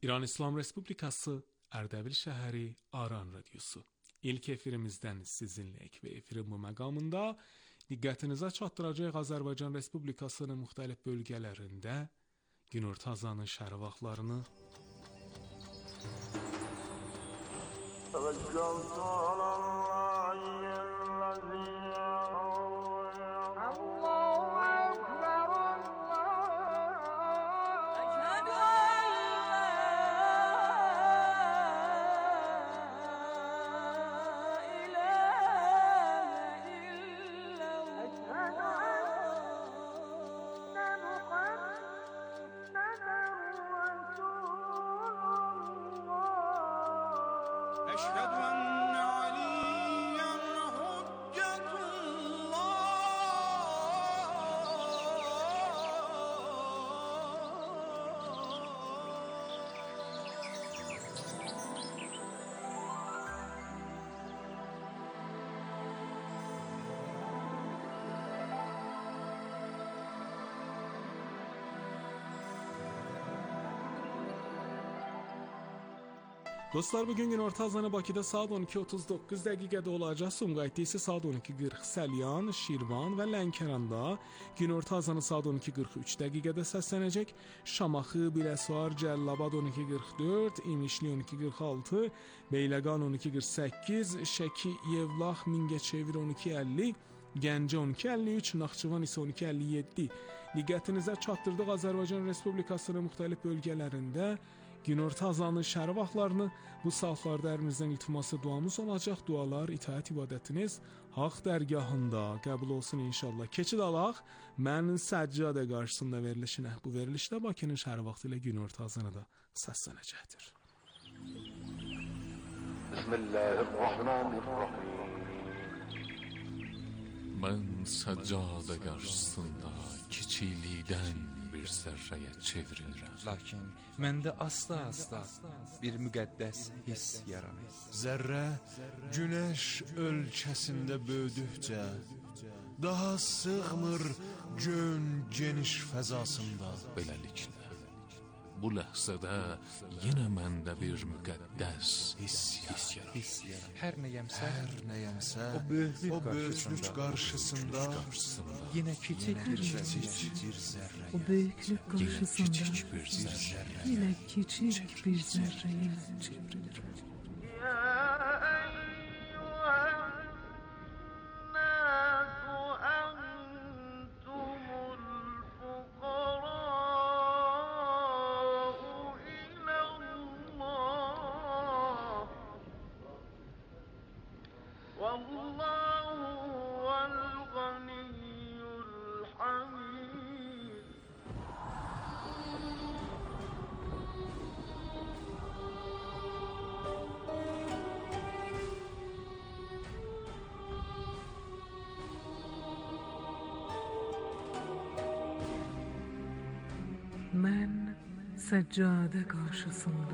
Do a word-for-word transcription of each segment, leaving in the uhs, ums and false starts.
İran İslam Respublikası Ərdəbil şəhəri Aran radiosu. İlk efirimizdən sizinləyik və efirin bu məqamında diqqətinizə çatdıracaq Azərbaycan Respublikasının müxtəlif bölgələrində günorta azanı şəhər vaxtlarını Dostlar, bugün günorta azanı Bakıda saat on iki otuz doqquz dəqiqədə olacaq. Sumqayıtda isə saat on iki qırx, Səlyan, Şirvan və Lənkəranda günorta azanı saat on iki qırx üç dəqiqədə səslənəcək. Şamaxı, Biləsuvar, Cəllabad on iki qırx dörd, İmişli on iki qırx altı, Beyləqan on iki qırx səkkiz, Şəki, Yevlax, Mingəçevir on iki əlli, Gəncə on iki əlli üç, Naxçıvan isə on iki əlli yeddi. Diqqətinizə çatdırdıq Azərbaycan Respublikasının müxtəlif bölgələrində günorta azanı şəhər vaxtlarını. Bu saatlarda ərimizdən iltiması duamız olacaq. Dualar, itaət ibadətiniz haqq dərgahında qəbul olsun inşallah. Keçid alaq. Mən Səccadə qarşısında verilişinə. Bu verilişdə Bakının şəhər vaxtı ilə günorta azanı da səslənəcəkdir. Bismillahirrahmanirrahim. Mən Səccadə qarşısında kiçiklikdən bir zərrəyə çevrilirəm. Lakin məndə asla-asla bir müqəddəs hiss yaranır. Zərrə günəş ölkəsində böyüdükcə daha sığmır gön geniş fəzasında. Beləliklə bu ləhzədə yenə məndə bir müqəddəs hiss yaranır. Hər nəyəmsə, Hər nəyəmsə o böyüklük, o böyüklük qarşısında, qarşısında yenə kiçik bir zərrə. O böyüklük qarşısında bir zərrə. yenə kiçik bir zərrəyə çevrilir. Mən Səccadə qarşısında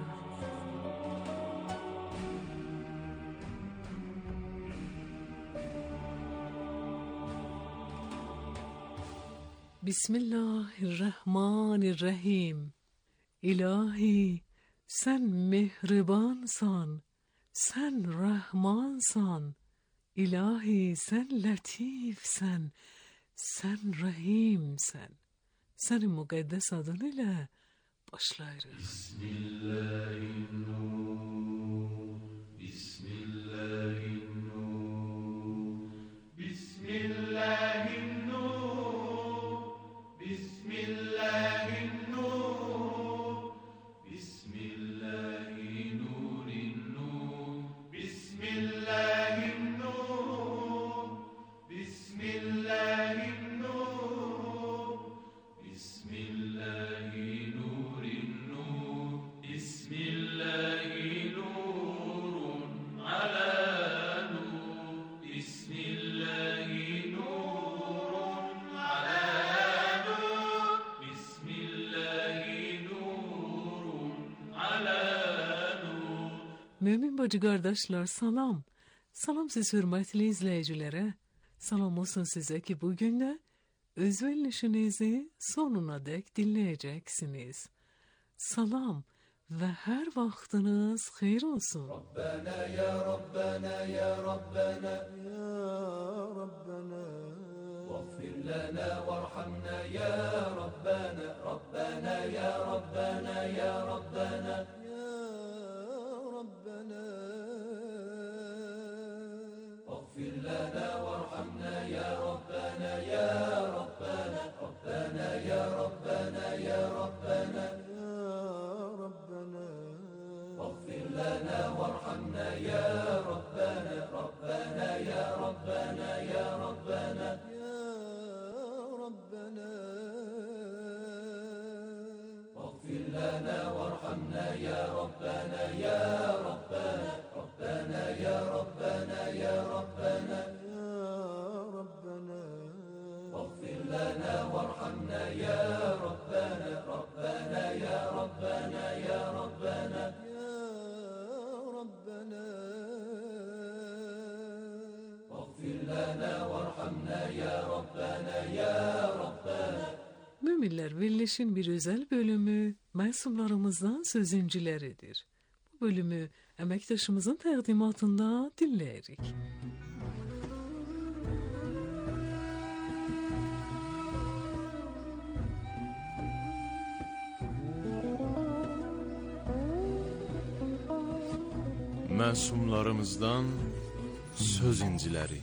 Bismillahirrahmanirrahim. İlahi, sən mehribansan, sən rəhmansan. İlahi, sən lətifsən, sən rəhimsən. Sənin müqəddəs adın ilə başlayırıq. Bismillahirrahmanirrahim. Bismillahirrahmanirrahim. Bismillahirrahmanirrahim. Bismillahirrahmanirrahim. Bismillahirrahmanirrahim. Bismillahirrahmanirrahim. Bismillahirrahmanirrahim. Bismillahi nurin nur, Bismillahi nurun ala nur, Bismillahi nurun ala nur, Bismillahi nurun ala nur. Mümin bacı qardaşlar, salam. Salam siz hörmətli izləyicilərə. Salam olsun sizə ki bugün də öz verilişinizi sonuna dek dinleyeceksiniz. Salam ve her vaxtınız xeyir olsun. Rabbena ya Rabbena ya Rabbena ya Rabbena واغفر لنا وارحمنا يا ربنا ربنا يا ربنا يا ربنا يا ربنا واغفر لنا وارحمنا يا ربنا يا ربنا ربنا يا ربنا يا ربنا واغفر لنا وارحمنا يا ربنا ربنا يا ربنا يا ربنا يا ربنا واغفر لنا وارحمنا يا ربنا يا ربنا ربنا يا ربنا يا ربنا يا ربنا واغفر لنا وارحمنا يا ربنا ربنا يا ربنا يا ربنا واغفر لنا وارحمنا يا ربنا يا ربنا. Müminler Birleş'in bir özel bölümü mensuplarımızdan sözüncüleridir. Bu bölümü emektaşımızın təqdimatında dinləyirik. Məsumlarımızdan söz inciləri.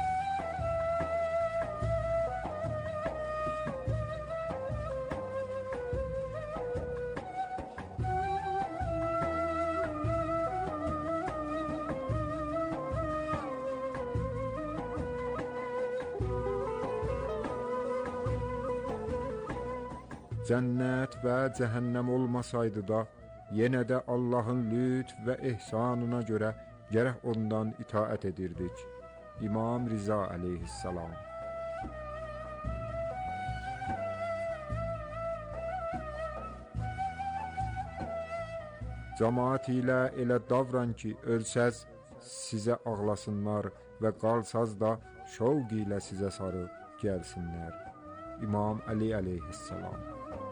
Cənnət və cəhənnəm olmasaydı da, yenə də Allahın lütf və ehsanına görə gərək ondan itaət edirdik. İmam Riza əleyhissalam. Cəmaat ilə elə davran ki, ölsəz sizə ağlasınlar və qalsaz da şovq ilə sizə sarı gəlsinlər. İmam Əli əleyhissalam.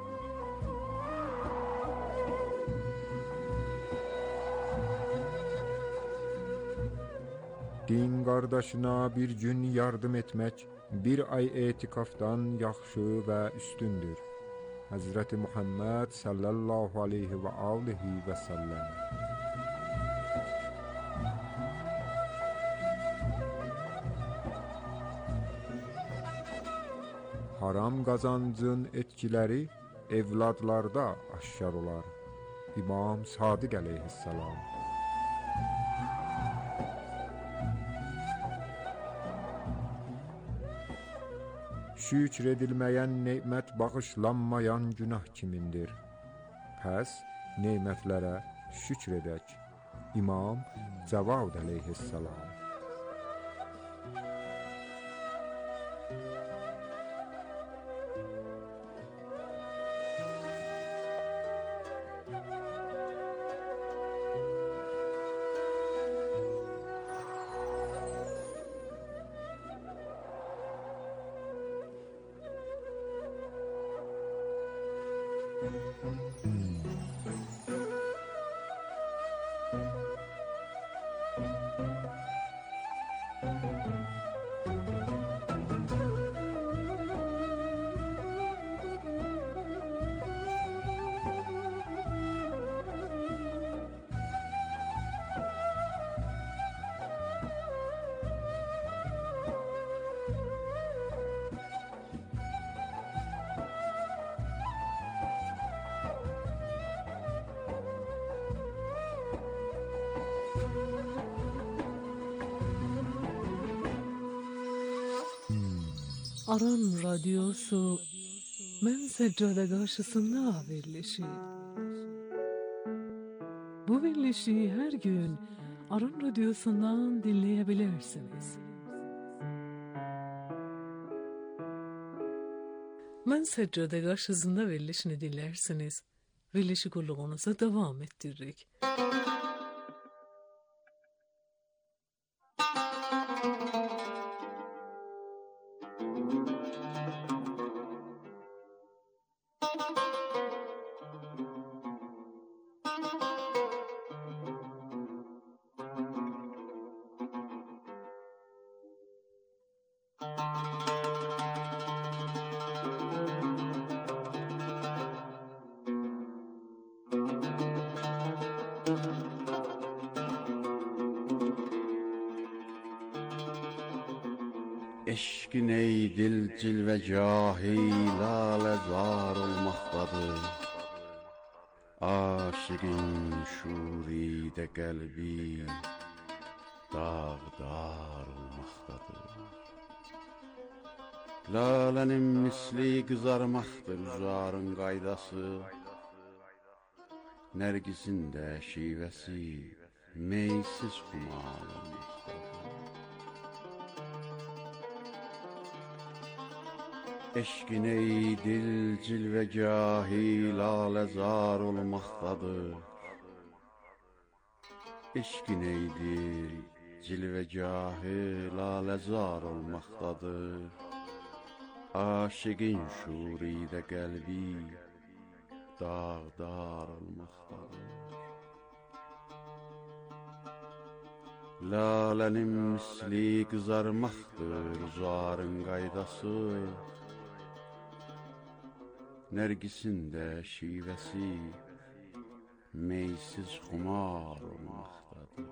Din qardaşına bir gün yardım etmək bir ay etikafdan yaxşı və üstündür. Həzrəti Muhammed sallallahu aleyhi və alihi və səlləm. Haram qazancın etkiləri evladlarda aşkar olar. İmam Sadiq əleyhissalam. Şükr edilməyən nemət bağışlanmayan günah kimindir? Pəs nemətlərə şükr edək. İmam Cavad əleyhissalam. Aran Radyosu Mən Səccada qarşısında verilişi. Bu verilişi hər gün Aran Radyosu'ndan dinleyebilirsiniz. Mən Səccada qarşısında verilişini dinlersiniz. Verilişi kulluğunuza devam ettiririk. Eşkin ey dil cilvegâhi lalezar olmaktadır. Aşıkın şuride kalbi dağdar olmaktadır. Lalenin misli kızarmaktır zarın qaydası. Nergisin de şivesi meysiz kumal olmaktadır. Eşkin ey dil cilvegâhi lalezar olmaktadır. Eşkin ey dil cilvegâhi lalezar olmaktadır. Aşıkın şuride kalbi dağdar olmaktadır. Lalenin misli kızarmaktır zarın qaydası. Nergisin de şivesi meysiz xumar olmaktadır.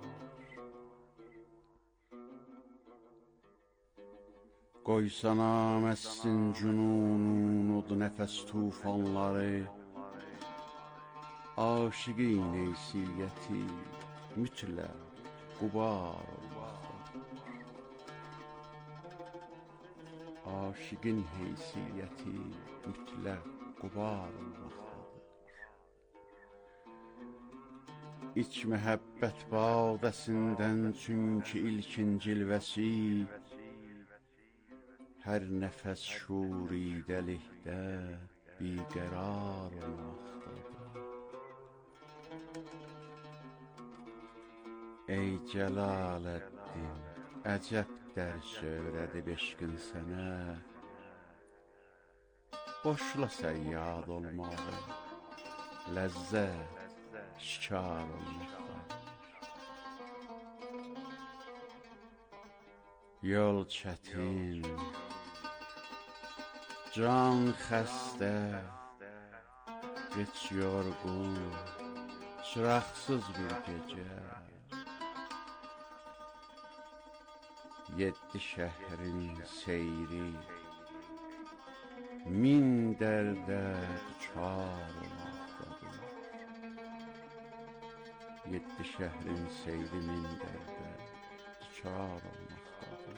Qoysana məssin cünunun od nəfəs tufanları. Aşıqin eysiyyəti mütləq qubar olmaktadır. Aşıqin heysiyyəti mütləq qubar olmaktadır. İç məhəbbət bağdəsindən çünki ilkin cilvəsi. Hər nəfəs şuridəlikdə biqərar olmaktadır. Ey Cəlaləddin, əcəb dərs öyrədib eşqin sənə. Boşla səyyad olmağı, ləzzət, şikar olmaqda. Yol çətin, can xəstə, geç yorğun, çıraqsız bir gecə. Yeddi şəhrin seyri, min dərdə düçar olmaqdadır. Yeddi şəhrin seyri, min dərdə düçar olmaqdadır.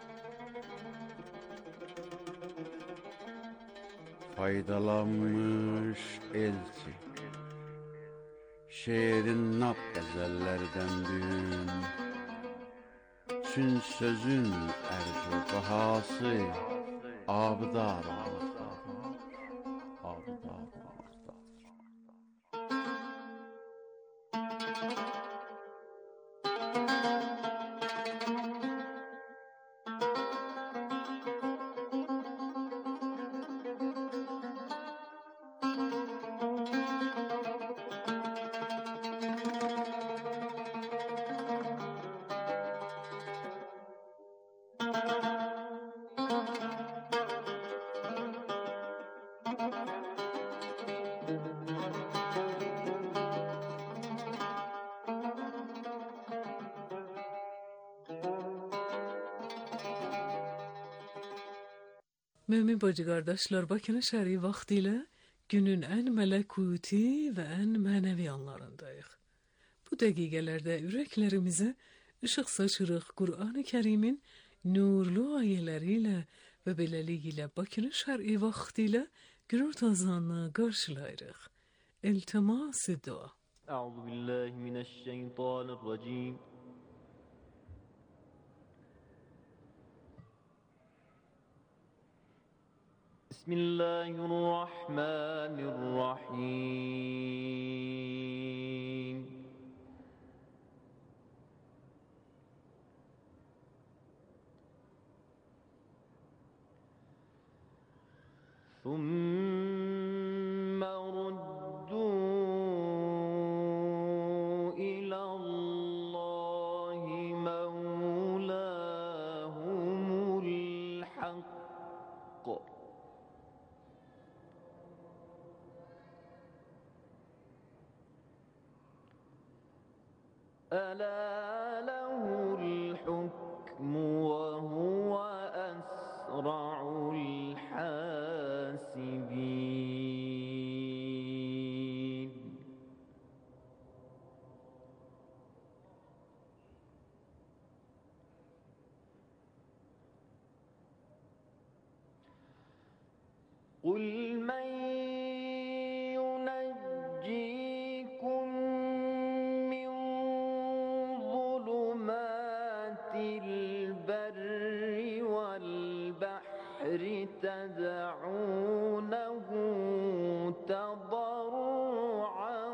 Faydalanmış elçi, şeirin nab qəzəllərdən gün. Çün sözün ərcu qahası abdar olmaqdadır, abdar olmaqdadır. Mümin bacı kardeşler, Bakı'nın şer'i vaktiyle günün en melekuti ve en manevi anlarındayıq. Bu dəqiqələrdə ürəklərimizə ışıq saçırıq Qur'an-ı Kərimin nurlu ayələriylə və beləliklə Bakı'nın şer'i vaktiyle günorta azanını qarşılayırıq. İltimas-ı dua. Euzubillahimineşşeytanirracim. Bismillahirrahmanirrahim. ثُمَّ رُدُّوا إِلَى اللَّهِ مَوْلَاهُمُ الْحَقِّ ألا له الحكم وهو أسرع الحاسبين قل من ينجيكم من ظلمات البر والبحر تدعونه تضرعا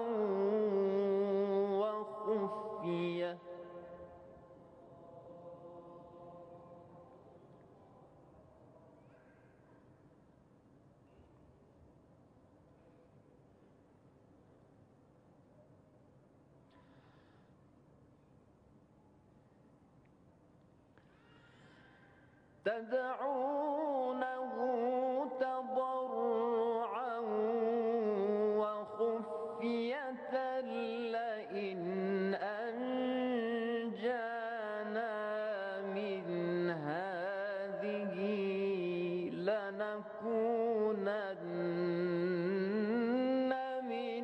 وخفية تدعونه تضرعا وخفية لئن أنجانا من هذه لنكونن من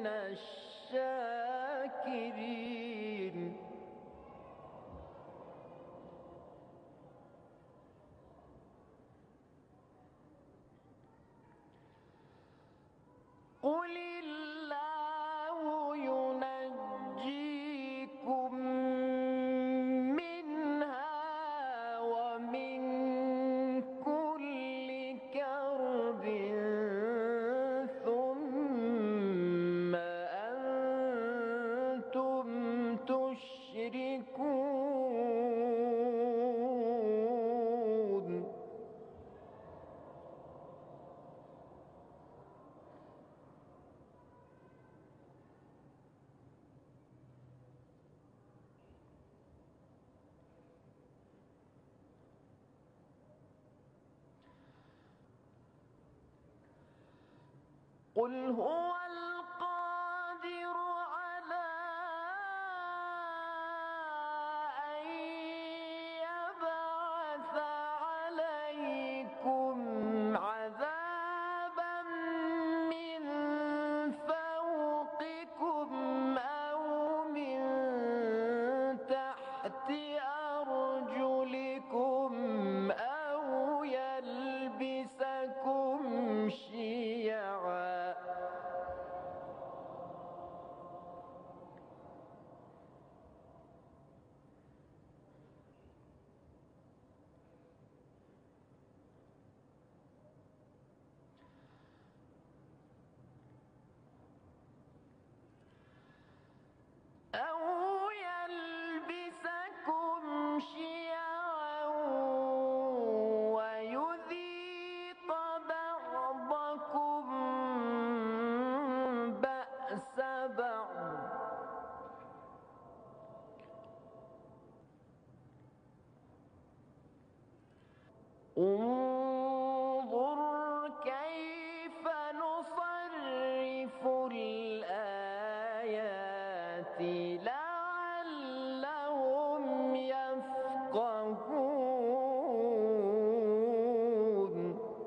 الشاكرين قل الله ينجيكم منها ومن كل كرب ثم أنتم تشركون قل هو القادر على أن يبعث عليكم عذابا من فوقكم أو من تحت أرجلكم أو يلبسكم شيعا أو يلبسكم شيعا ويذيق بعضكم بأس بعض انظر كيف نصرف الآيات لعلهم يفقهون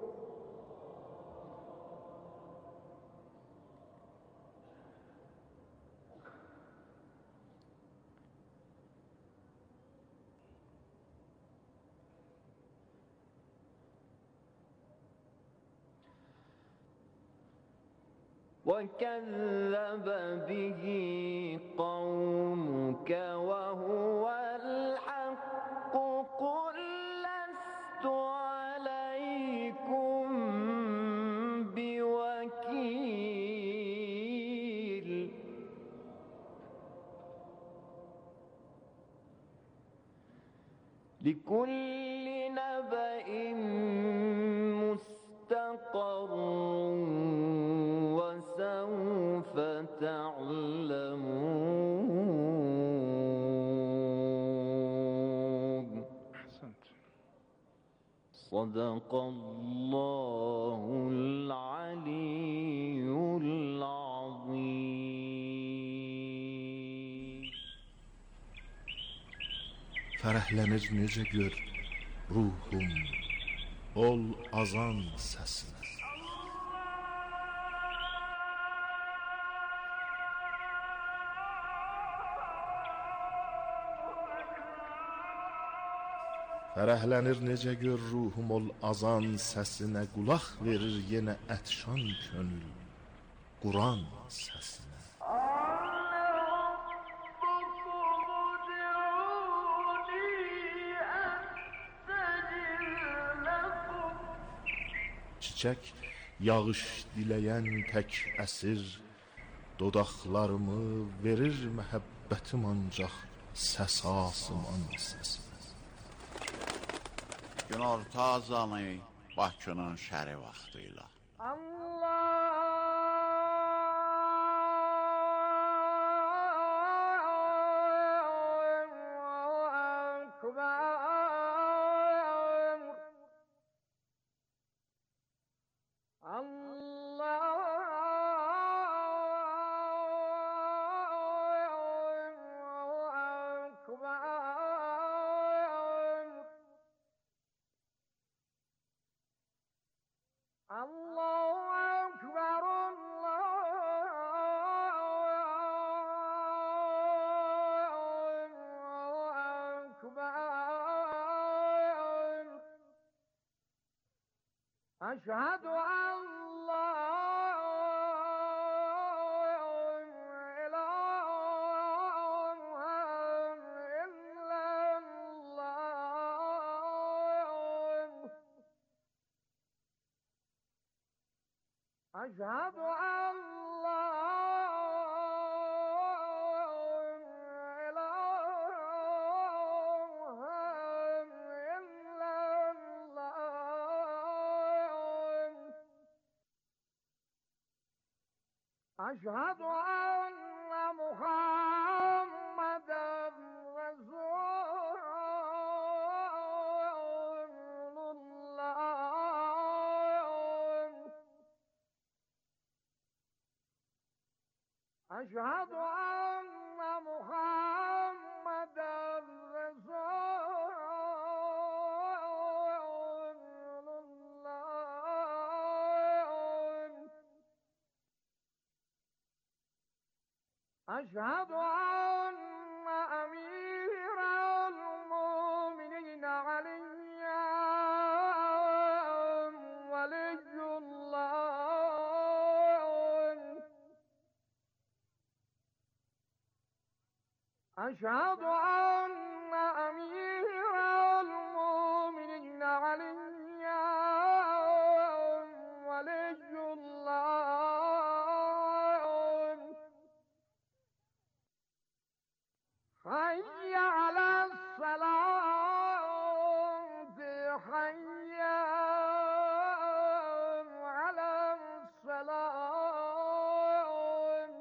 وكذب به قومك وهو الحق قل لست عليكم بوكيل لكل نبأ مستقر وسوف تعلمون. أحسنت. صدق الله العلي العظيم. Fərəhlənir necə gör ruhum, ol azan səsinə. Fərəhlənir necə gör ruhum ol azan səsinə, qulaq verir yenə ətşan könül Quran səsinə. Çiçək yağış diləyən tək əsir, dodaqlarımı verir məhəbbətim ancaq səs asıman səsinə. Günorta azanı Bakının şəri vaxtıyla. أشهد أن لا إله إلا الله أشهد أن لا أشهد أن محمدا رسول الله أشهد أن محمدا رسول الله أشهد أن أمير المؤمنين علي ولي الله أشهد أن أمير المؤمنين علي ولي الله حي على الصلاة حي على الصلاة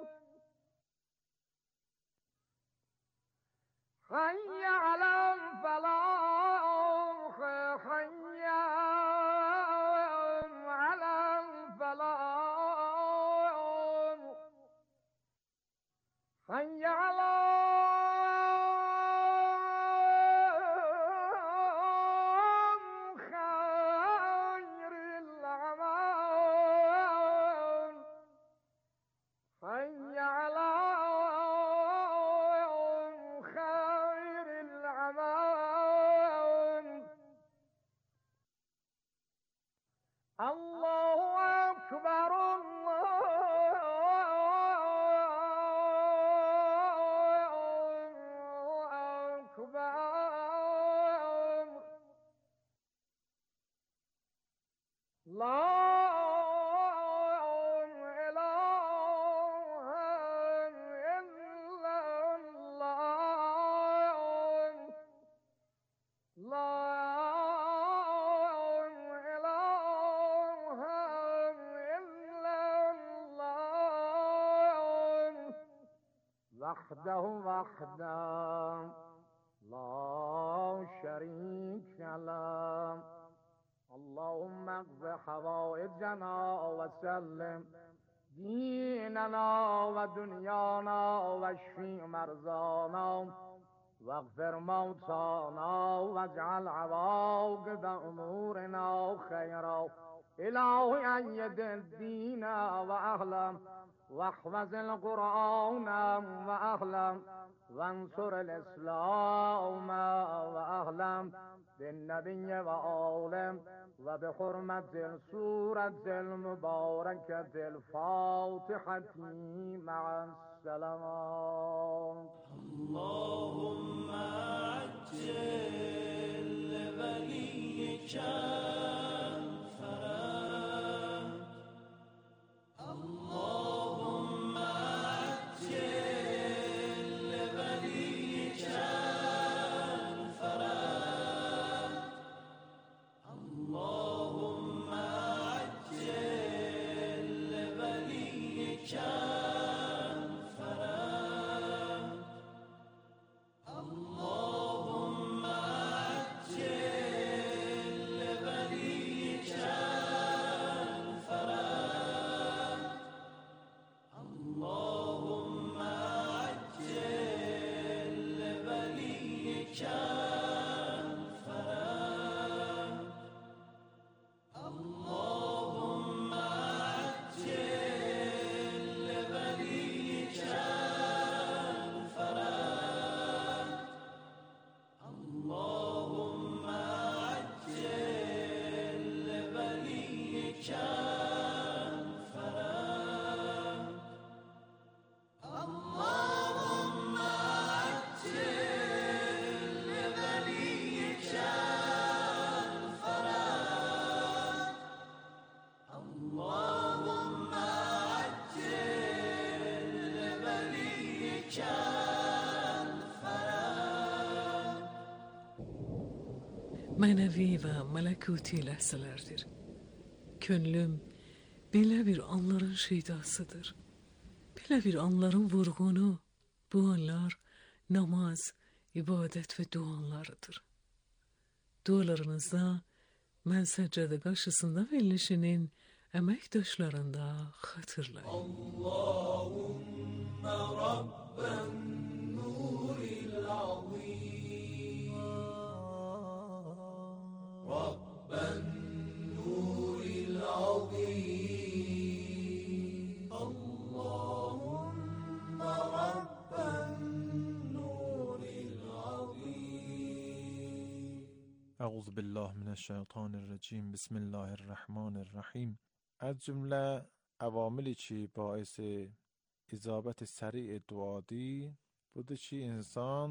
حي على الفلاح حي على الفلاح حي على خير الأعمال حي على خير الأعمال الله أكبر الله أكبر لا إله إلا الله لا إله إلا الله وحده وحده لا شريك له اللهم اقض حوائجنا وسلم ديننا ودنيانا واشف مرضانا واغفر موتانا واجعل عواقب أمورنا خيرا إلهي أيد الدين وأهلا واحفظ القرآن وأهلا وانصر الإسلام وأهلا بالنبي وآله وبحرمة السورة المباركة الفاتحة مع السلام. اللهم عجل لوليك الفرج. اللهم عجل لوليك الفرج. اللهم عجل لوليك Mənəvi və mələkuti ləhzələrdir. Könlüm belə bir anların şeydasıdır. Belə bir anların vurğunu, bu anlar namaz, ibadət və dualarıdır. Dualarınızda mən səccədə qarşısında verilişinin əməkdaşlarında xatırlayın. Allahümme Rabben nuril azim, Rabben nuril azim, Allahümme Rabben nuril azim. اعوذ بالله من الشیطان الرجیم بسم الله الرحمن الرحیم. از جمله عواملی چی باعث icabət səri duadır, budur ki, insan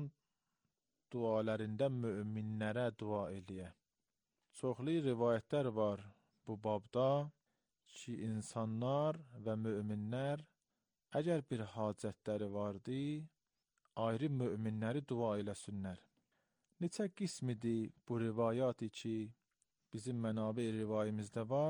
dualarında müminlərə dua eləyə. Çoxlu rivayətlər var bu babda ki, insanlar və müminlər əgər bir hacətləri vardı, ayrı müminləri dua eləsinlər. Neçə qismidir bu rivayatı ki, bizim mənabi rivayimizdə var.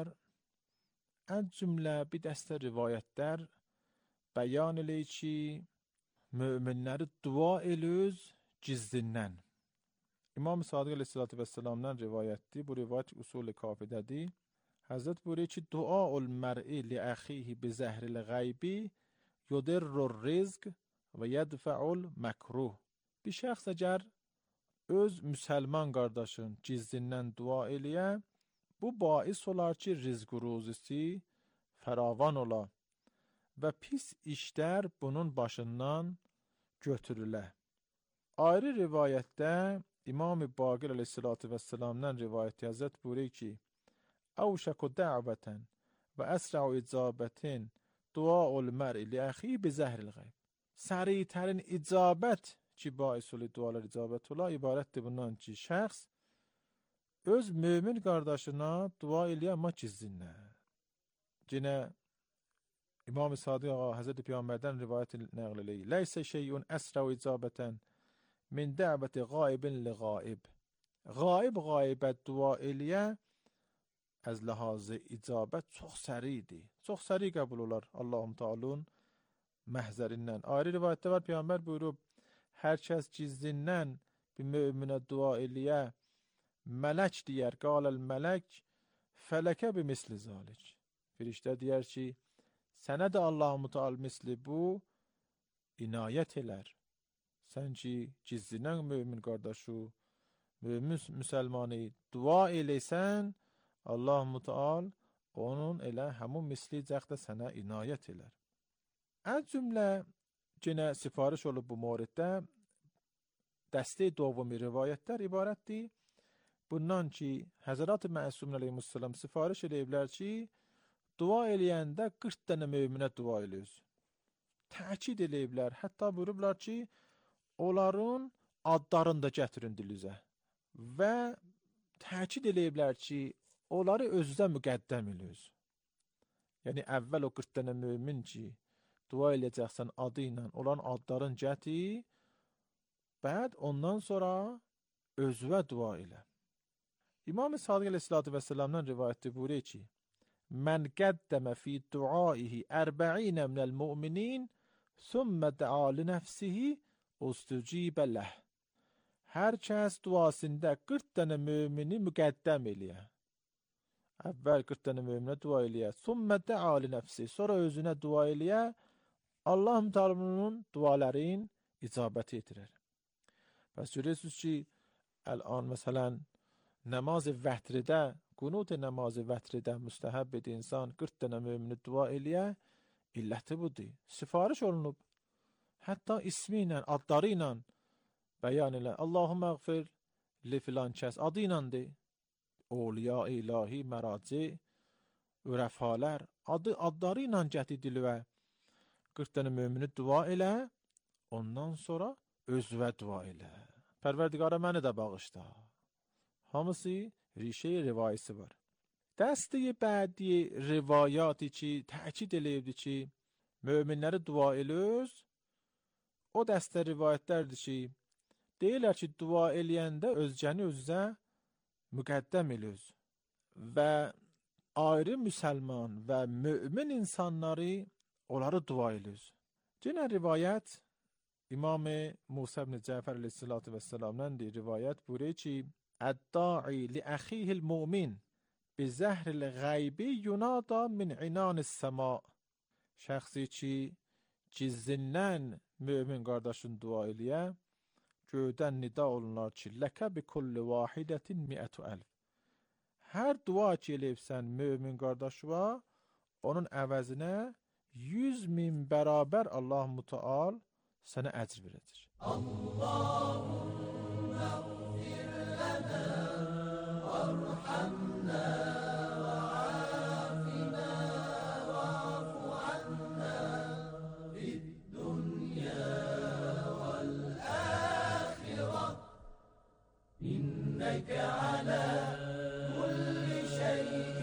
Ən cümlə bir dəstə rivayətlər bəyan eləyir ki, müminləri dua elüz gizlindən. İmam Sadiq aleyhissalatu vesselam'dan rivayətdir. Bu rivayət usul-i kafidədir. Həzrət buyuruyor ki, duaul mər'i li əxihi bi zəhril qaybi yudirrur rizq və yədfəul məkruh. Bir şəxs əgər öz müsəlman qardaşın gizlindən dua eləyə, bu bais olar ki, rizq ruzisi fəravan ola və pis işlər bunun başından götürülə. Ayrı rivayətdə İmam-ı Baqir aleyhissalatu vesselam'dan rivayət Həzrət buyuruyor ki, Əvşəku dəvətən və əsra'u icabətin duaul mər'i li əxi bi zəhril qayb. Səritərin icabət ki, bais olu dualar icabət ola, ibarətdir bundan ki, şəxs öz mümin qardaşına dua eləyə, amma gizlinlə. Yenə İmam-ı Sadiq ağa Həzrət Peyğəmbərdən rivayət nəql eləyir. Ləysə şeyun əsra'u icabətən min dəvəti qaibin li qaib. Qaib qaibət dua eləyə az ləhazı icabət çox səridir. Çox səri qəbul olar Allahum Teala'nın məhzərindən. Ayrı rivayətdə var, Peyğəmbər buyurub, hər kəs gizlindən bir müminə dua eləyə, mələk deyər, qaləl mələk, fələkə bi misli zalik. Firiştə deyər ki, sənə də Allah-u Teala misli bu inayət elər. sən ki, gizlənən mömin qardaşu, mömin müsəlmanı dua eləysən, Allah Mütəal onun elə həmin misli cəxdə sənə inayət elər. Az cümlə yenə sifariş olub bu moriddə dəstə dovumu rivayətlər ibarətdir. Bundan ki, Həzrat-ı Məsum əleyhissalam sifariş eləyiblər ki, dua eləyəndə qırx dənə möminə dua eləyir. Təkid eləyiblər, hətta buyurublar ki, onların adlarını da gətirin dilinizə və təkid eləyiblər ki, onları özünüzə müqəddəm eləyir. Yəni, əvvəl o qırx dənə mömin ki, dua eləyəcəksən adı ilə, onların adlarını gətir, bəd ondan sonra özünə dua elə. İmam-ı Sadiq əleyhissalatu vesselam'dan rivayətdir buyuruyor ki, "Men qaddama fi duaihi arba'in minel mu'minin, thumma da'a li nefsihi, ustucibe leh." Hər kəs duasında qırx dənə mümini müqəddəm eləyə. Əvvəl qırx dənə möminə dua eləyə, thumma da'a li nefsihi, sonra özünə dua eləyə, Allah Mütəala'nın duaların icabət edirər. Bəs görürsünüz ki, الان مثلا نماز وترdə, qunut namazı vətridə müstəhəb edir insan qırx dənə mömini dua eləyə, illəti budur. Sifariş olunub. Hətta ismi ilə, adları ilə bəyan elə. Allahümmə əğfir li filan kəs adı iləndir. Awliya ilahi məraci, ürəfalər adı adları ilə gətirdilvə. qırx dənə mömini dua elə, ondan sonra özvə dua elə. Pərverdigara məni də bağışla. Hamısı rişə rivayəsi var. Dəstə bədi rivayəti ki, təkid eləyibdi ki, möminləri dua eləyir. O dəstə rivayətlərdir ki, deyirlər ki, dua eləyəndə özgəni özünə müqəddəm eləyir və ayrı müsəlman və mömin insanları onları dua eləyir. Yenə rivayət İmam-ı Musa ibn Cəfər əleyhissalatu vesselam'dan rivayət buyuruyor ki, "Əd-da'i li əxihil mu'min bi zəhril ğaybi yunada min inanis səma." Şəxsi ki, gizlindən mömin qardaşın dua eləyə, göydən nida olunar ki, "Ləkə bi kulli vahidətin mi'atu əlf." Hər dua ki eləyibsən mömin qardaşına, onun əvəzinə yüz min bərabər Allah Mütəal sənə əcr verəcək. Allahümme gfir lana varhamna وعافنا واعف عنا في الدنيا والآخرة إنك على كل شيء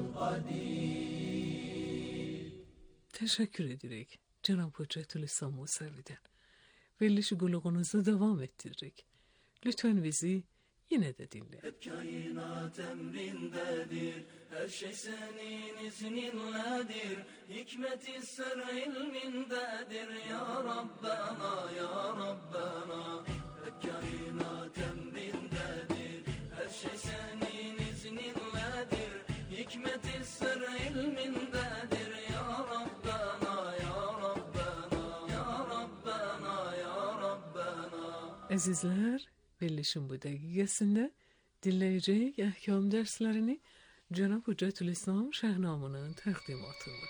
قدير. Teşekkür ederek Cenab-ı Hüccetülislam Musevi'den verilişi guluğunuzu devam ettirerek lütfen bizi yine de dinle. Hep kainat emrindedir, her şey senin izninledir, hikmeti sır ilmindedir ya Rabbana ya Rabbana. Hep kainat emrindedir, her şey senin izninledir, hikmeti sır ilmindedir ya Rabbana ya Rabbana ya Rabbana ya Rabbana. Azizler, verilişin bu dakikasında dinleyeceği ahkam derslerini Cenab-ı Hüccetülislam Şahnamı'nın təqdimatında.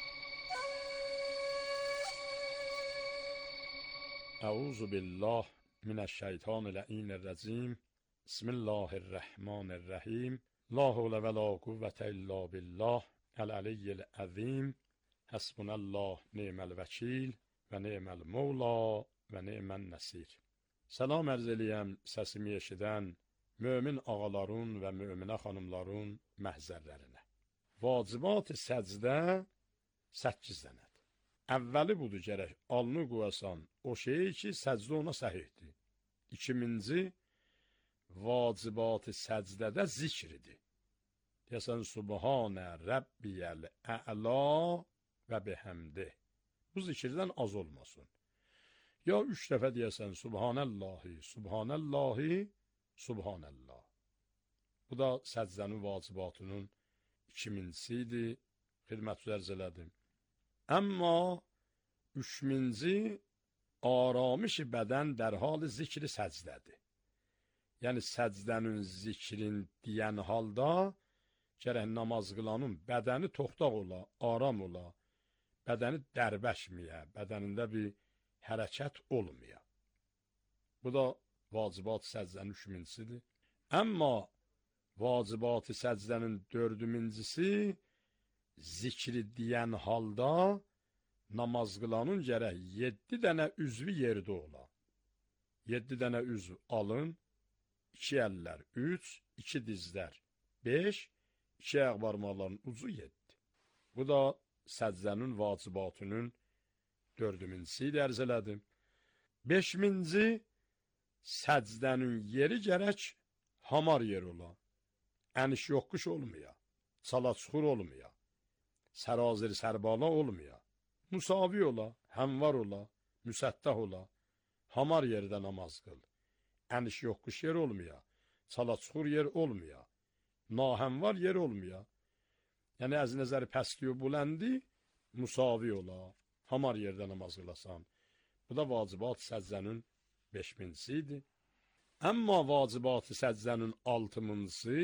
Euzu billah mineşşeytanirracim. Bismillahirrahmanirrahim. La havle ve la kuvvete illa billah. El-aliyyil azim. Hasbunallah ni'mel vekil ve ni'mel mevla ve ni'men nasir. Salam ərz eləyəm səsimi eşidən mömin ağaların və möminə xanımların məhzərlərinə. Vacibat-ı səcdə səkkiz dənədir. Əvvəli budur gərək alnı qoyasan o şeyi ki, səcdə ona səhihdir. İkiminci, vacibat-ı səcdədə zikridir. Deyəsən, Subhanə Rəbbiyəl ə'la və bihəmdi. Bu zikirdən az olmasın. Ya üç dəfə deyəsən, Subhanəllahi, Subhanəllahi, Subhanəllah. Bu da səcdənin vacibatının ikincisidir, xidmət üzərz elədim. Əmma üçüncü aramış bədən در حال zikri səcdədir. Yəni səcdənin zikrin deyən halda gərək namaz qılanın bədəni toxtaq ola, aram ola, bədəni dərbəşməyə, bədənində bir hərəkət olmaya. Bu da vacibat səcdənin üçüncüsüdür. Amma vacibat səcdənin dördüncüsü zikri deyən halda namaz qılanın gərək yeddi dənə üzvü yerdə ola. Yeddi dənə üzv alın, iki əllər, üç, iki dizlər, beş, iki ayaq barmaqlarının ucu yeddi. Bu da səcdənin vacibatının dördüncüsü ilə ərz elədim. Beşinci, səcdənin yeri gərək hamar yer ola. Əniş yoxquş olmaya, çala-çuxur olmaya, sərazir sərbala olmaya, musavi ola, həmvar ola, müsəttəh ola, hamar yerdə namaz qıl. Əniş yoxquş yer olmaya, çala-çuxur yer olmaya, nahəmvar yer olmaya. Yəni, əz nəzəri pəstliyo buləndi, musavi ola, hamar yerdə namaz qılasan. Bu da vacibat səcdənin beşincisidir. Əmma vacibat səcdənin altıncısı,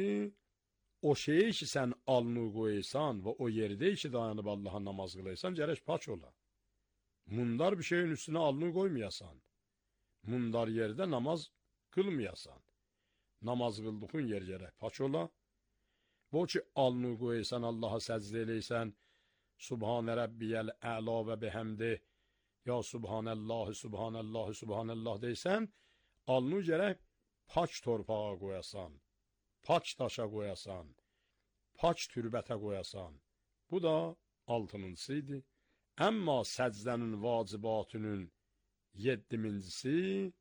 o şeyi ki, sən alnı qoysan və o yerdə ki, dayanıb Allaha namaz qılaysan, gərək paç ola. Mundar bir şeyin üstünə alnı qoymayasan. Mundar yerdə namaz qılmayasan. Namaz qıldığın yer gərək paç ola. Bu ki, alnı qoysan, Allaha səcdə eləysən, Subhanə Rəbbiyəl əla və behəmdi, ya Subhanəllahi, Subhanəllahi, Subhanəllah deysən, alnı gərək paç torpağa qoyasan, paç daşa qoyasan, paç türbətə qoyasan. Bu da altıncısıydı. Əmma səcdənin vacibatının yeddincisi,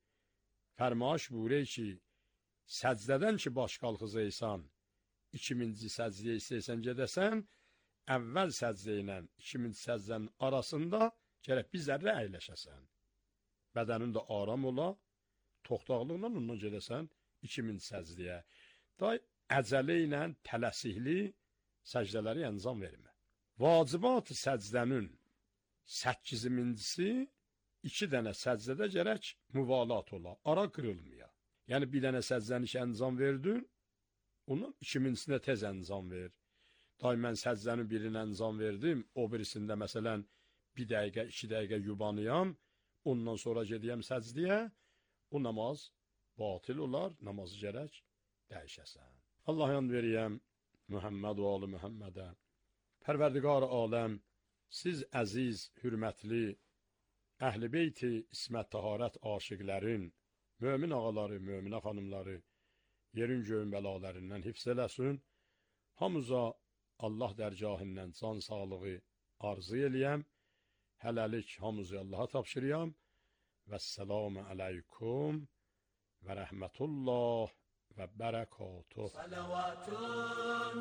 fərmaş buyuruyor ki, səcdədən ki, baş qalxızaysan, ikinci səcdəyə istəysən gedəsən, əvvəl səcdə ilə ikinci səcdənin arasında gərək bir zərrə əyləşəsən. Bədənin də aram ola, toxtaqlıqla ondan gedəsən ikinci səcdəyə. Da əcələ ilə tələsikli səcdələri əncam vermə. Vacibat səcdənin səkkizincisi, iki dənə səcdədə gərək müvalat ola, ara qırılmaya. Yəni, bir dənə səcdəni ki, əncam verdin, onun ikincisində tez əncam ver. Day mən səcdənin birini əncam verdim, o birisində məsələn bir dəqiqə, iki dəqiqə yubanıyam, ondan sonra gedəyəm səcdiyə, o namaz batil olar, namazı gərək dəyişəsən. Allah yan veriyəm Muhammed və alı Muhammedə. Pərverdigar aləm, siz əziz, hürmətli, əhl-i beyti, ismət, taharət aşiqlərin, mömin ağaları, möminə xanımları, yerin göyün bəlalarından hifz eləsin, hamıza Allah dərgahından can sağlığı arzu eləyəm, hələlik hamızı Allaha tapşırıyam, vəssəlamü aleykum və rəhmətullah və bərəkatuh. Salavatun,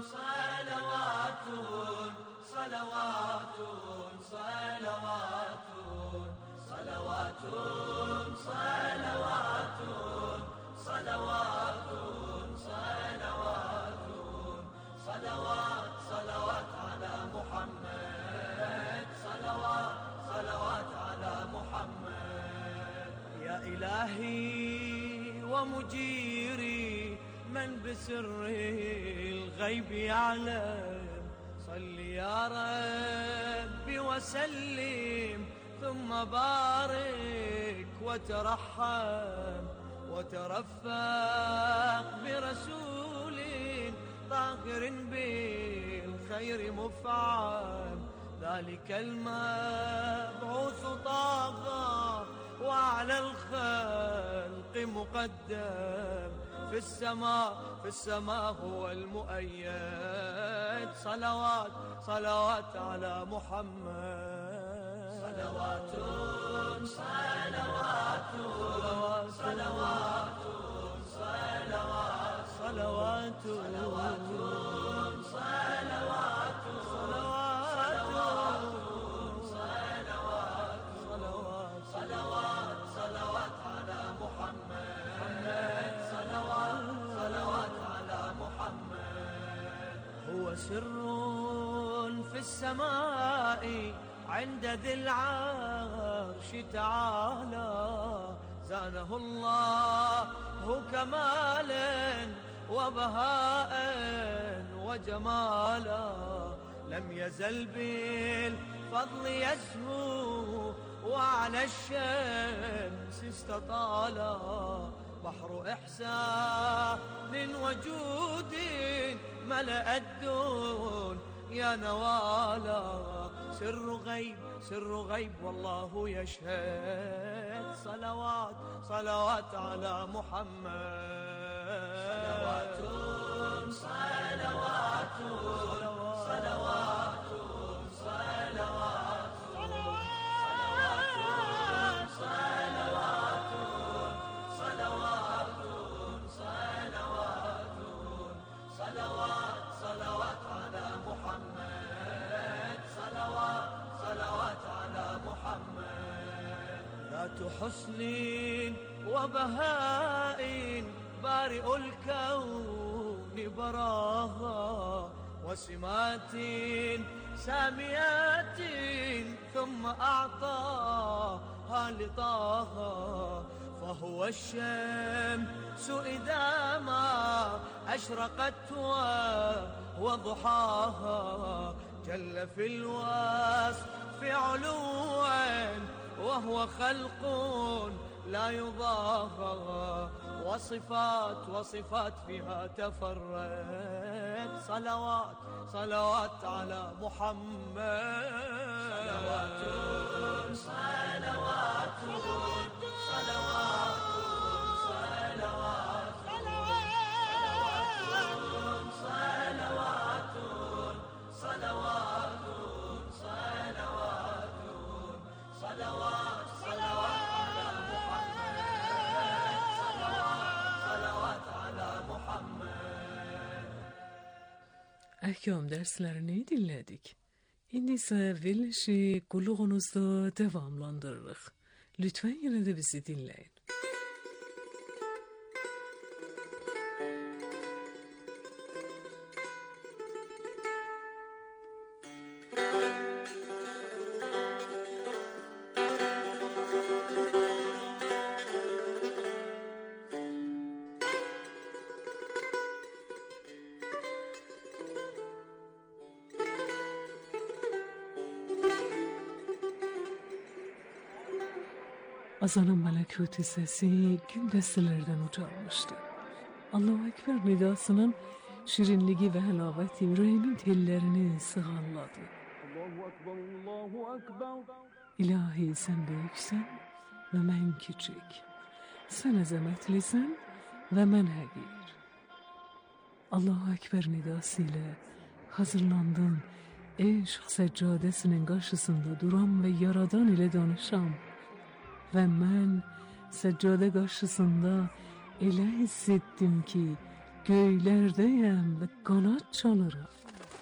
salavatun, salavatun, salavatun, salavatun, salavatun, salavatun, salavatun, salavat, salavat ala Muhammed, salavat, salavat ala Muhammed. Ya ilahi wa mujiri, من بسر الغيب يعلم صل يا ربي وسلم ثم بارك وترحم وترفق برسول طاهر بالخير مفعم ذلك المبعوث طاغى وعلى الخلق مقدم في السماء في السماء هو المؤيد صلوات صلوات على محمد صلوات صلوات صلوات صلوات صلوات صلوات صلوات سر في السماء عند ذي العرش تعالى زانه الله كمالا وبهاء وجمالا لم يزل بالفضل يزهو وعلى الشمس استطالا بحر إحسان وجود ملأ الدون يا نوالا سر غيب سر غيب والله يشهد صلوات صلوات على محمد صلوات صلوات صلوات صلوات صلوات صلوات صلوات صلوات صلوات على محمد صلوات صلوات على محمد ذات حسن وبهاء بارئ الكون براها وسمات ساميات ثم أعطاها لطاها فهو الشمس إذا ما أشرقت وضحاها جل في الوصف علوا وهو خلق لا يضاهى وصفات وصفات فيها تفرد صلوات صلوات على محمد صلوات صلوات صلوات صلوات صلوات صلوات صلوات صلوات صلوات على محمد صلوات على محمد. Ahkam derslerini dinledik. İndi ise verilişi kulluğunuzda devamlandırırıq. Lütfen yine de bizi dinleyin. Azanın mələkuti səsi gün dəstələrdən ucalmışdı. Allahu Ekber nidasının şirinliği və həlavæti ürəyimin tellərini sığalladı. İlahi sən böyüksən və mən kiçik. Sən əzəmətlisən və mən həqir. Allahu Ekber nidası ilə hazırlandım. Eşq səccadəsinin qarşısında duram və yaradan ilə danışam. Və mən səccadə qarşısında elə hiss etdim ki, göylərdəyəm və qanad çalıram.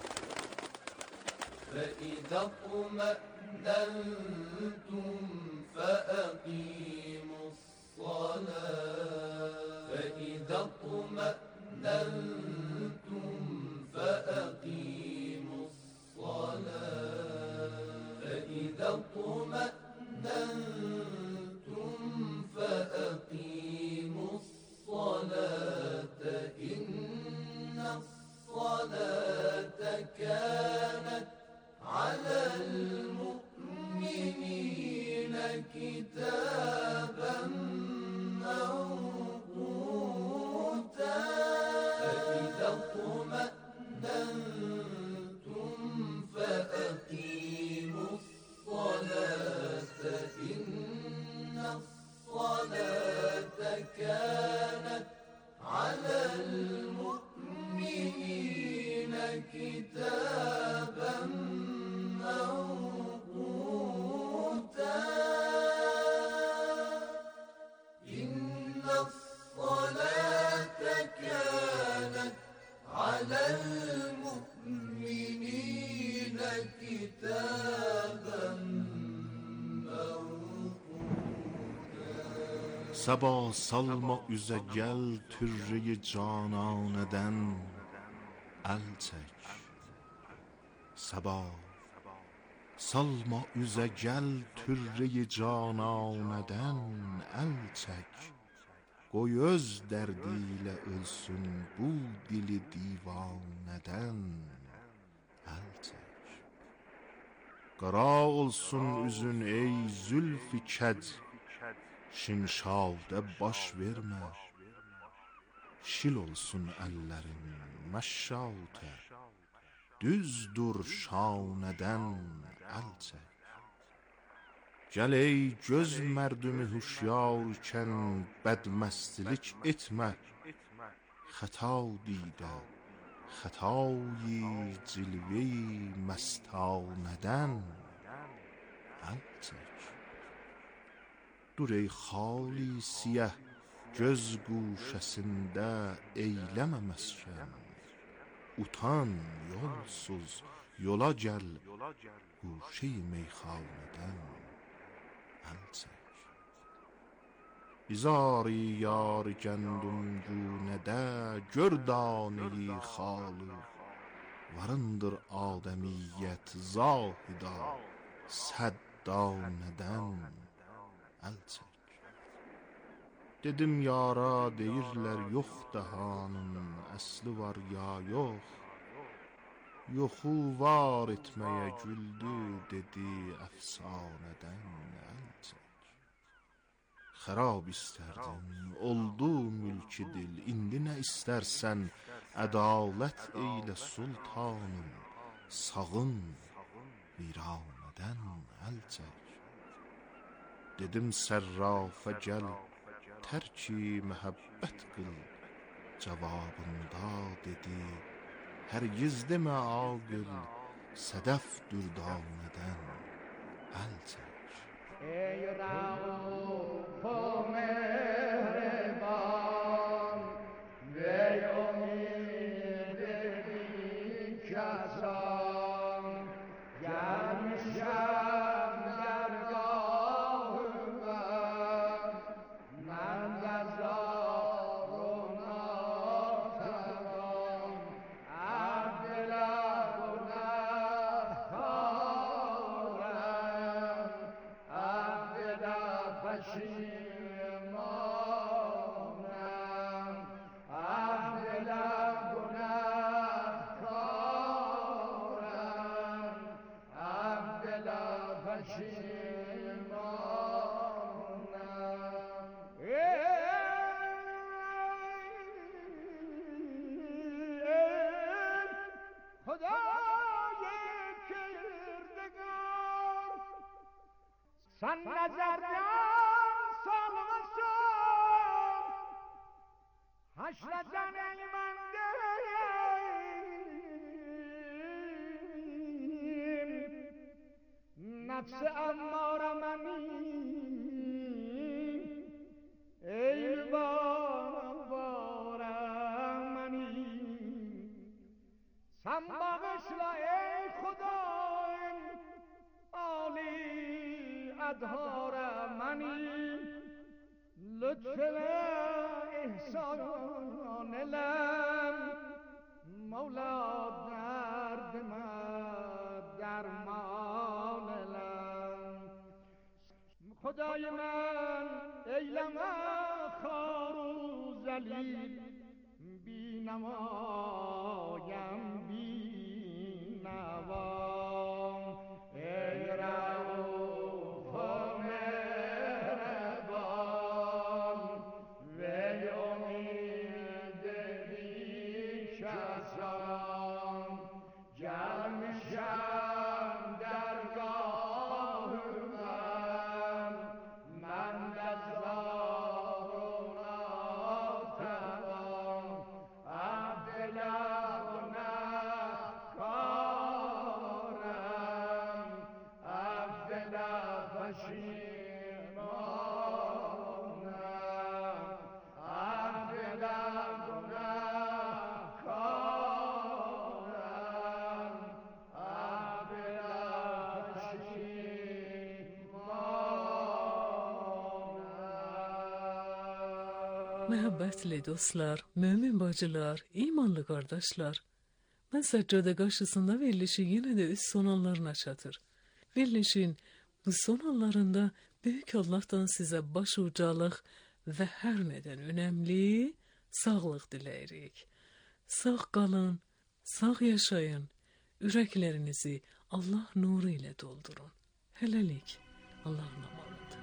فَإِذَا اطْمَأْنَنْتُمْ فَأَقِيمُوا الصَّلَاةَ فَإِذَا اطْمَأْنَنْتُمْ فَأَقِيمُوا الصَّلَاةَ فَإِذَا اطْمَأْنَنْتُمْ فَأَقِيمُوا الصَّلَاةَ إِنَّ الصَّلَاةَ كَانَتْ عَلَى الْمُؤْمِنِينَ كِتَابًا مَّوْقُوتًا فَإِذَا اطْمَأْنَنْتُمْ فَأَقِيمُوا الصَّلَاةَ إِنَّ الصَّلَاةَ كَانَتْ عَلَى الْمُؤْمِنِينَ كِتَابًا موقوتا إن الصلاة كانت على المؤمنين كتابا موقوتا Sabah salma üzə gəl türrəyi cananədən əl çək. Sabah Salma üzə gəl türrəyi cananədən əl çək. Qoy öz dərdi ilə ölsün bu dili divanədən əl çək. Qara olsun üzün ey zülfi kəc, şimşadə baş vermə. Şil olsun əllərin məşşatə, düz dur şanədən əl çək. Gəl ey göz mərdümü huşyar ikən bədməstilik etmə. Xəta didə, xətayı cilve-i məstanədən əl çək. Dur ey xali siyah göz guşəsində eyləmə məskən. Utan yolsuz yola gəl guşə-i meyxanədən əl çək. Bizari yar gəndum günədə gör dani xalıq. Varındır adəmiyyət zahida səd danədən əl çək. Dedim yara deyirlər yox dəhanın əsli var ya yox. Yoxu var etməyə güldü dedi əfsanədən əl çək. Xərab istərdim oldu mülki dil, indi nə istərsən ədalət eylə sultanım. Sağın viranədən əl çək. Dedim sərrafə gəl tərki məhəbbət qıl. Cavabında dedi hərgiz demə aqil, sədəf dürdanədən əl çək. ای رؤوف و مهربان وی امید بیکسان گرمشم درگاه من من دزدار و ناتوان عبدل گنهکارم عبدل پشیمانم عبدل گنهکارم عبدل پشیمانم. خدای کردگار سن نظردن سالمسان حشرتن ایمندیم نفس اماره منی ایوان بارم منی سن بغشلا ای خدای عالی ادهار منی لطف و احسان لم مولا درد من درمان لم خدای من ایلمه خار و ذلیل بی نمایم بی نوام ای رؤوف و مهربان وی امید بیکسان گرمشم درگاه من من دزدار و ناتوان عبدل گنهکارم عبدل پشیمانم عبدل گنهکارم عبدل پشیمانم. Məhəbbətli dostlar, mömin bacılar, imanlı qardaşlar. Mən Səccadəqaşısında verilişi yenə də öz sonanlarına çatır. Verilişin bu son anlarında Büyük Allah'tan size başucalıq ve her neden önemli sağlık dileyirik. Sağ kalın, sağ yaşayın, yüreklerinizi Allah nuru ile doldurun. Helelik Allah'ın emanet.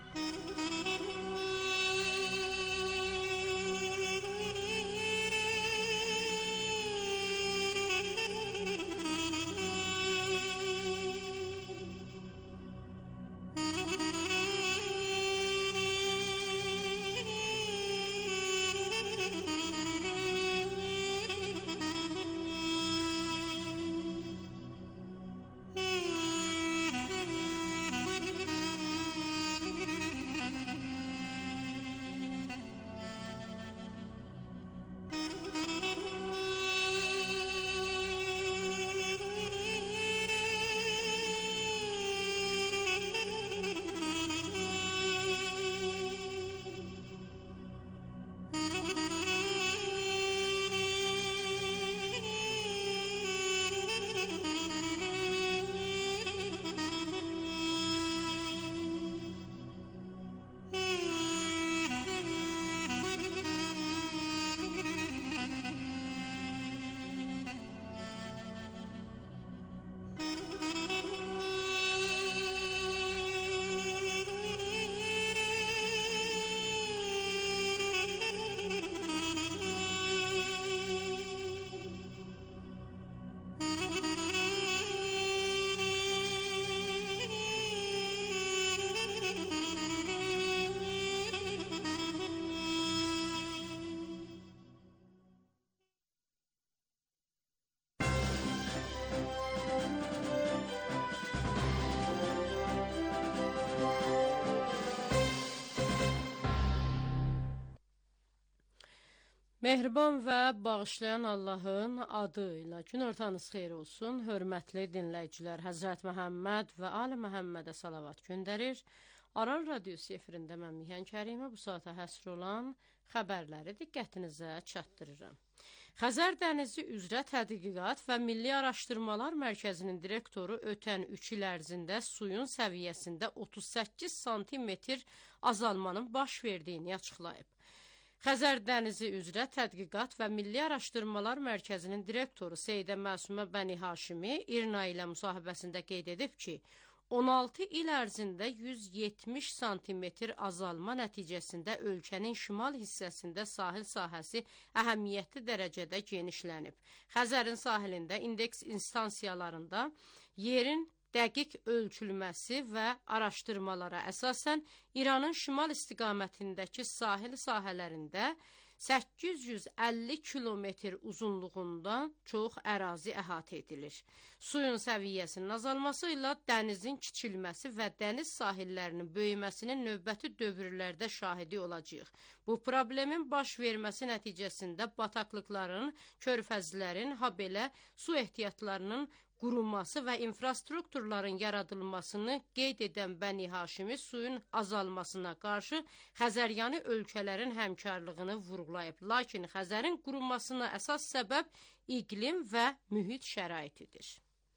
Mehriban və bağışlayan Allahın adı ilə günortanız xeyir olsun. Hörmətli dinləyicilər, Həzrət Məhəmməd və Ali Məhəmmədə salavat göndərir. Aran Radiosu efirində mən Mihan Kərimə bu saata həsr olan xəbərləri diqqətinizə çatdırıram. Xəzər dənizi üzrə Tədqiqat və Milli Araşdırmalar Mərkəzinin direktoru ötən üç il ərzində suyun səviyyəsində otuz səkkiz santimetr azalmanın baş verdiyini açıqlayıb. Xəzər dənizi üzrə Tədqiqat və Milli Araşdırmalar Mərkəzinin direktoru Seyyidə Məsumə Bəni Haşimi İRNA ilə müsahibəsində qeyd edib ki, on altı il ərzində yüz yetmiş santimetr azalma nəticəsində ölkənin şimal hissəsində sahil sahəsi əhəmiyyətli dərəcədə genişlənib. Xəzərin sahilində indeks instansiyalarında yerin dəqiq ölçülməsi və araşdırmalara əsasən İranın şimal istiqamətindəki sahil sahələrində səkkiz yüz əlli kilometr uzunluğunda çox ərazi əhatə edilir. Suyun səviyyəsinin azalması ilə dənizin kiçilməsi və dəniz sahillərinin böyüməsinin növbəti dövrlərdə şahidi olacağıq. Bu problemin baş verməsi nəticəsində bataqlıqların, körfəzlərin, habelə su ehtiyatlarının qurulması və infrastrukturların yaradılmasını qeyd edən Bəni Haşimi suyun azalmasına qarşı Xəzəryanı ölkələrin həmkarlığını vurğulayıb. Lakin Xəzərin qurulmasına əsas səbəb iqlim və mühit şəraitidir.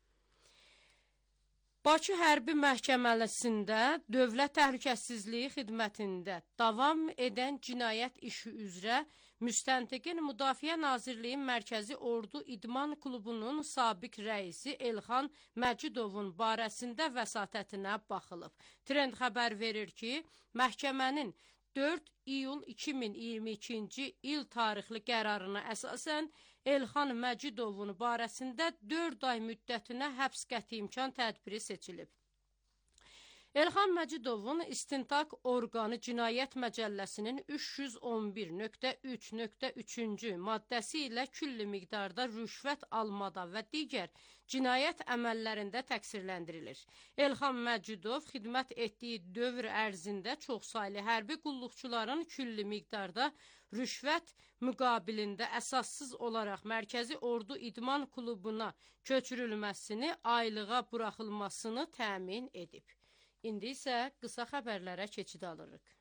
Bakı Hərbi Məhkəməsində Dövlət Təhlükəsizliyi Xidmətində davam edən cinayət işi üzrə Müstəntiqin Müdafiə Nazirliyi Mərkəzi Ordu İdman Klubunun sabiq rəisi Elxan Məcidovun barəsində vəsatətinə baxılıb. Trend xəbər verir ki, məhkəmənin dörd iyul iki min iyirmi ikinci il tarixli qərarına əsasən Elxan Məcidovun barəsində dörd ay müddətinə həbs qəti imkan tədbiri seçilib. Elxan Məcidovun istintaq orqanı Cinayət Məcəlləsinin üç yüz on bir nöqtə üç nöqtə üçüncü maddəsi ilə külli miqdarda rüşvət almada və digər cinayət əməllərində təqsirləndirilir. Elxan Məcidov xidmət etdiyi dövr ərzində çoxsaylı hərbi qulluqçuların külli miqdarda rüşvət müqabilində əsassız olaraq Mərkəzi Ordu İdman Klubuna köçürülməsini, aylığa buraxılmasını təmin edib. İndi isə qısa xəbərlərə keçid alırıq.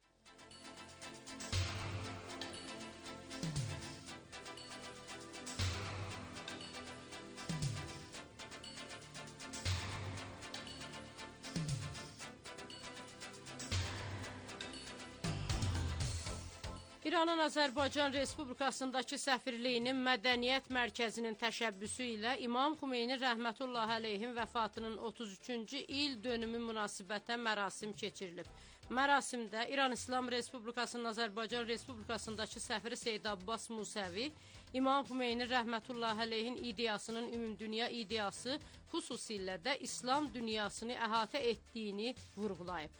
İranın Azərbaycan Respublikasındakı səfirliyinin Mədəniyyət Mərkəzinin təşəbbüsü ilə İmam Xümeyni rəhmətullahi əleyhin vəfatının otuz üçüncü il dönümü münasibətən mərasim keçirilib. Mərasimdə İran İslam Respublikasının Azərbaycan Respublikasındakı səfiri Seyyid Abbas Musəvi, İmam Xümeyni rəhmətullahi əleyhin ideyasının ümumdünya ideyası, xüsusilə də İslam dünyasını əhatə etdiyini vurğulayıb.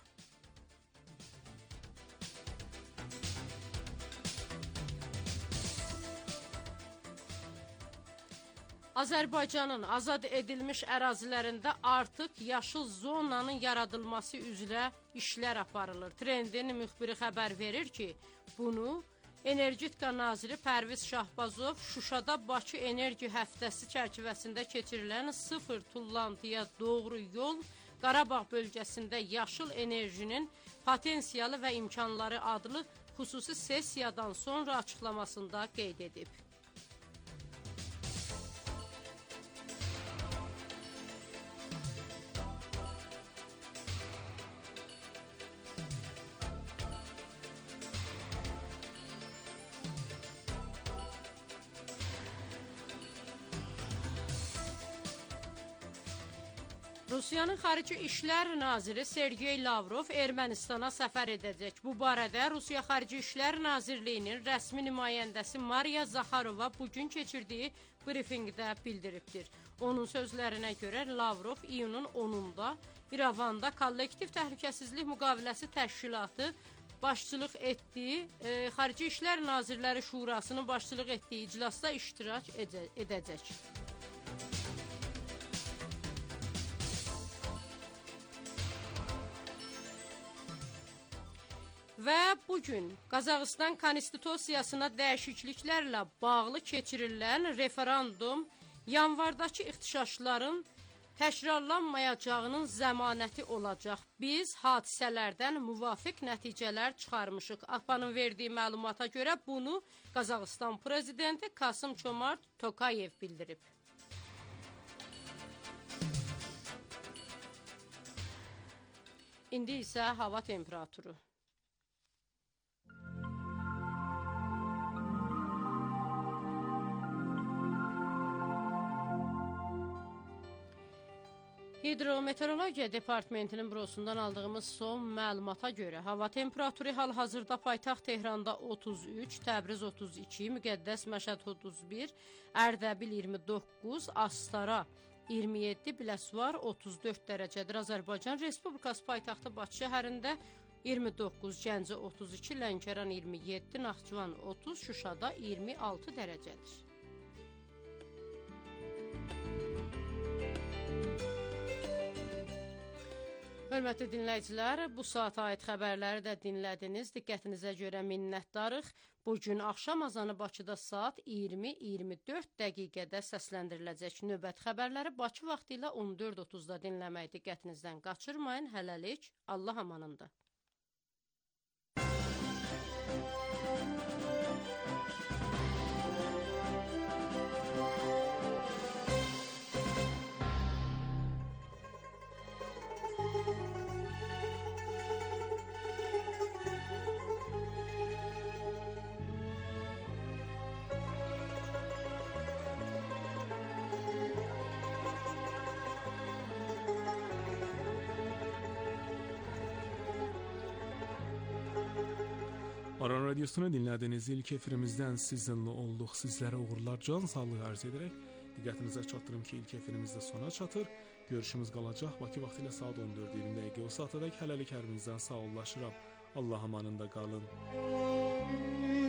Azərbaycanın azad edilmiş ərazilərində artıq yaşıl zonanın yaradılması üzrə işlər aparılır. Trendin müxbiri xəbər verir ki, bunu Energetika naziri Pərviz Şahbazov Şuşada Bakı Enerji Həftəsi çərçivəsində keçirilən sıfır tullantıya doğru yol Qarabağ bölgəsində yaşıl enerjinin potensialı və imkanları adlı xüsusi sessiyadan sonra açıqlamasında qeyd edib. Rusiyanın Xarici İşlər Naziri Sergey Lavrov Ermənistana səfər edəcək. Bu barədə Rusiya Xarici İşlər Nazirliyinin rəsmi nümayəndəsi Mariya Zaxarova bugün keçirdiyi brifinqdə bildiribdir. Onun sözlərinə görə Lavrov iyunun onunda İrəvanda Kollektiv Təhlükəsizlik Müqaviləsi Təşkilatı başçılıq etdiyi, e, Xarici İşlər Nazirləri Şurasının başçılıq etdiyi iclasda iştirak edəcək. Və bugün Qazaxıstan konstitusiyasına dəyişikliklərlə bağlı keçirilən referendum yanvardakı ixtişaşların təkrarlanmayacağının zəmanəti olacaq. Biz hadisələrdən müvafiq nəticələr çıxarmışıq. A P A-nın verdiyi məlumata görə bunu Qazaxıstan prezidenti Kasım-Çomart Tokayev bildirib. İndi isə hava temperaturu. Hidrometeorologiya Departamentinin bürosundan aldığımız son məlumata görə hava temperaturu hal-hazırda paytaxt Tehranda otuz üç, Təbriz otuz iki, Müqəddəs Məşəd otuz bir, Ərdəbil iyirmi doqquz, Astara iyirmi yeddi, Biləsuvar otuz dörd dərəcədir. Azərbaycan Respublikası paytaxtı Bakı şəhərində iyirmi doqquz, Gəncə otuz iki, Lənkəran iyirmi yeddi, Naxçıvan otuz, Şuşada iyirmi altı dərəcədir. Hörmətli dinləyicilər, bu saata aid xəbərləri də dinlədiniz. Diqqətinizə görə minnətdarıq. Bugün axşam azanı Bakıda saat iyirmi iyirmi dörd dəqiqədə səsləndiriləcək. Növbət xəbərləri Bakı vaxtı ilə on dörd otuzda dinləmək diqqətinizdən qaçırmayın. Hələlik, Allah amanında. Aran Radyosunu dinlədiyiniz ilk efirimizdən sizinlə olduq. Sizlərə uğurlar, can sağlığı arz edərək diqqətinizə çatdırım ki, ilk efirimizdə sona çatır. Görüşümüz qalacaq. Bakı vaxtı ilə saat on dörd iyirmi dəqiqə o saatadək hələlik hər birinizdən sağollaşıram. Allah amanında qalın.